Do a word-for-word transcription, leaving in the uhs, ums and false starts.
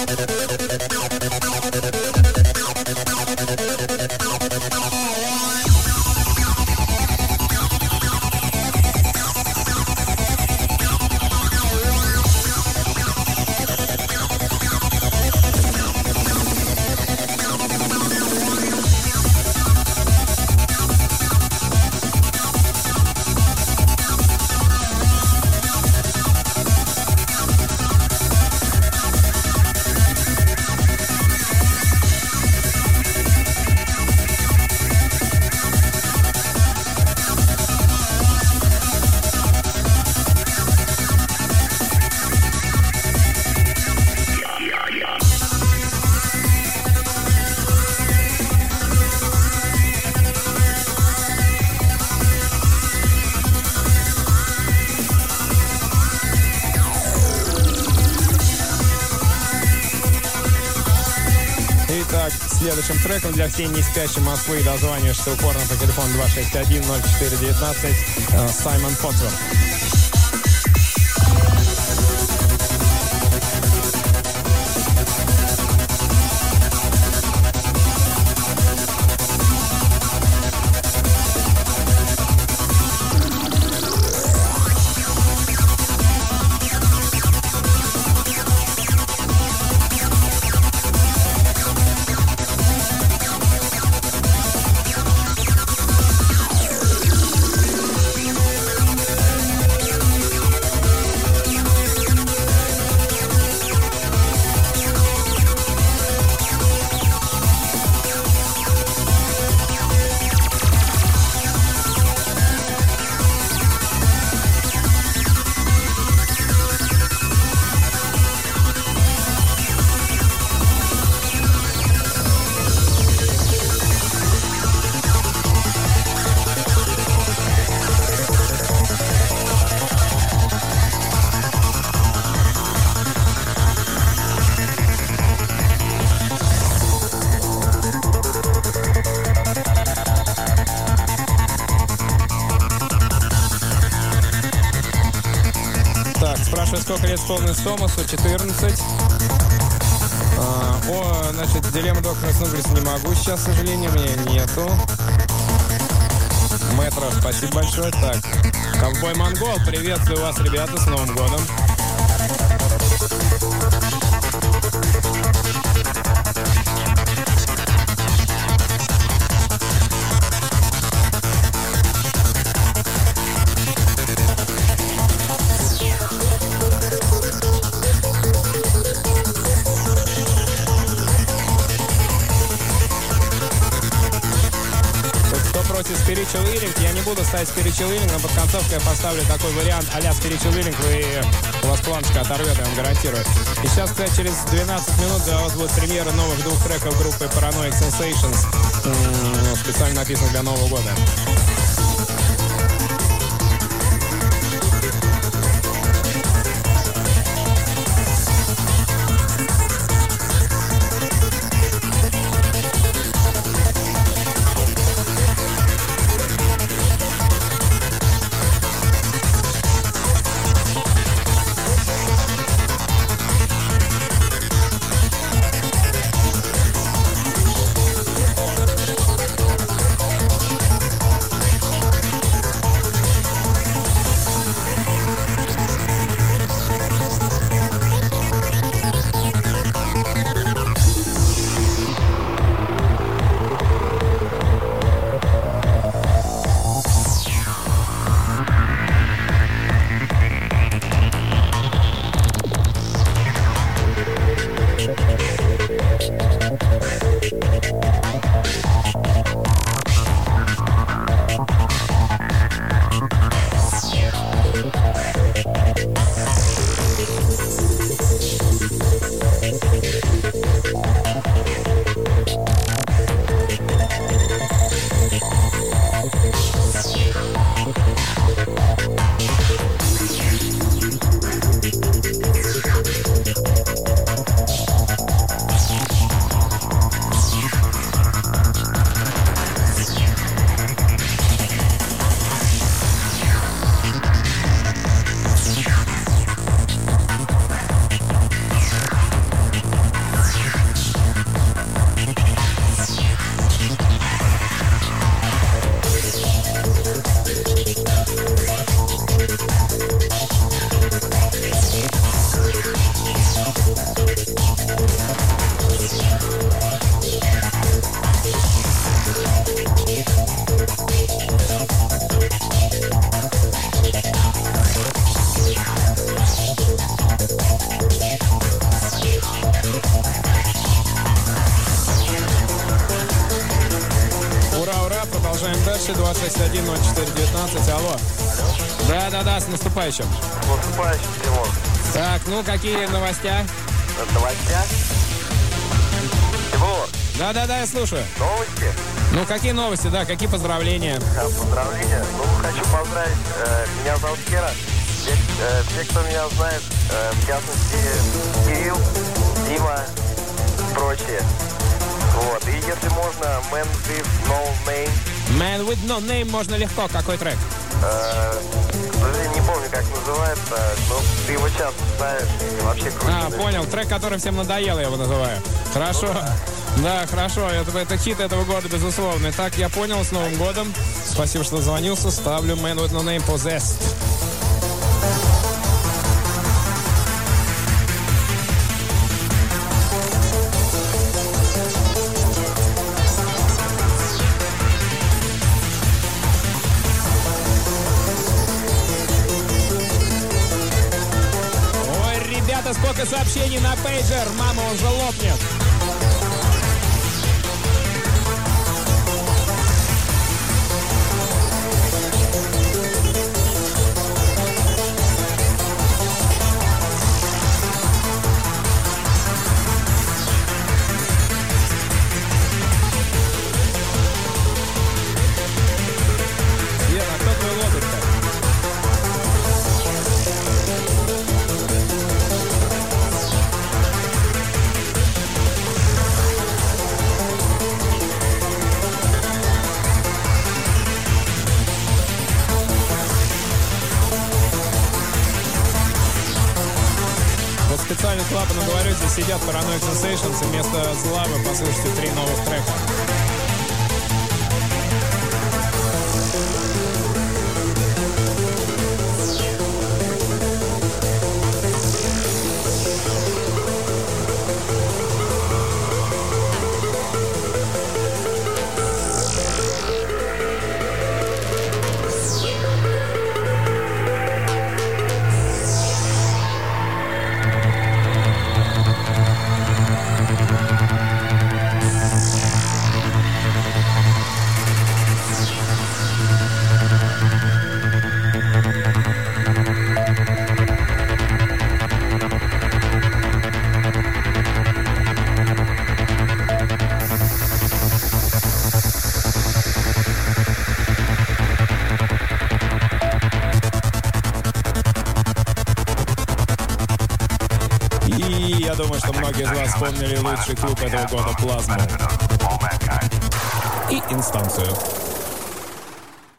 Следующим треком для всей не спящей Москвы, дозваниваешься упорно по телефону два шесть один ноль четыре девятнадцать, Саймон Потсворт. Сколько лет исполнилось Томасу? четырнадцать. А, о, значит, дилемма доктора Снуглиса не могу сейчас, к сожалению, мне нету. Мэтро, спасибо большое. Так, Ковбой Монгол, приветствую вас, ребята, с Новым годом. Spiritual Healing. Я не буду ставить Spiritual Healing, но под концовку я поставлю такой вариант а-ля Spiritual Healing, вы, у вас планочка оторвет, я вам гарантирую. И сейчас, кстати, через двенадцать минут для вас будет премьера новых двух треков группы Paranoid Sensations, м-м, специально написанных для Нового года. дальше. двадцать шесть один ноль четыре девятнадцать. Алло. Да-да-да, с наступающим. С наступающим, Тимур. Так, ну какие новости? Новостя? Тимур. Да-да-да, я слушаю. Новости? Ну, какие новости, да, какие поздравления? Да, поздравления. Ну, хочу поздравить. Э, меня зовут Кира. Все, э, все, кто меня знает, э, в частности, Кирилл, Дима и прочие. Вот. И если можно, Man with No Name. Man with No Name можно легко. Какой трек? Э, к сожалению, не помню, как называется, но ты его часто ставишь и вообще крутишь. А, понял. Трек, который всем надоел, я его называю. Хорошо. Ну, да. Да, хорошо. Это, это хит этого года, безусловно. Итак, я понял. С Новым годом. Спасибо, что дозвонился. Ставлю Man with No Name Possessed. Сколько сообщений на пейджер. Мама, он же лопнет. Лена, а кто твой лодырь-то? Специально клапаном говорю, здесь сидят Paranoid Sensations, и вместо зла вы послушайте три новых трека. И я думаю, что многие из вас вспомнили лучший клуб этого года «Плазму» и инстанцию.